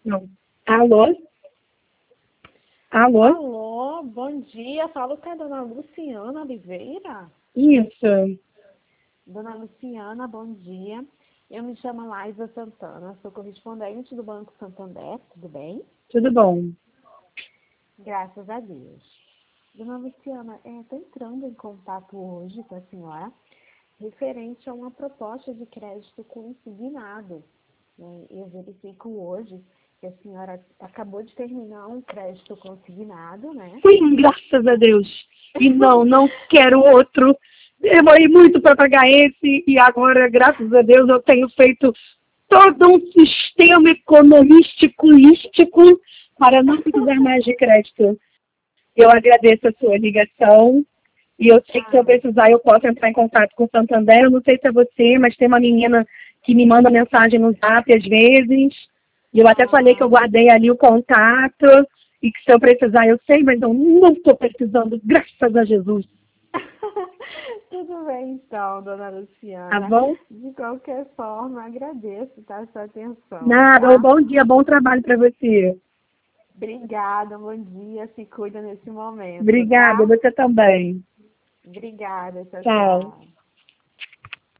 Não. Alô? Alô? Alô, bom dia. Falo com a dona Luciana Oliveira. Isso. Dona Luciana, bom dia. Eu me chamo Laísa Santana, sou correspondente do Banco Santander, tudo bem? Tudo bom. Graças a Deus. Dona Luciana, estou entrando em contato hoje com a senhora referente a uma proposta de crédito consignado. Eu verifico hoje que a senhora acabou de terminar um crédito consignado, né? Sim, graças a Deus. E não quero outro. Demorei muito para pagar esse e agora, graças a Deus, eu tenho feito todo um sistema economístico, lístico, para não precisar mais de crédito. Eu agradeço a sua ligação e eu sei que se eu precisar eu posso entrar em contato com o Santander. Eu não sei se é você, mas tem uma menina que me manda mensagem no Zap às vezes. E eu até falei que eu guardei ali o contato e que se eu precisar eu sei, mas eu não estou precisando, graças a Jesus. Tudo bem, então, dona Luciana. Tá bom? De qualquer forma, agradeço, tá, a sua atenção, Nada, um tá? bom dia, bom trabalho para você. Obrigada, bom dia, se cuida nesse momento, Obrigada, tá? você também. Obrigada, tchau, Tchau. tchau.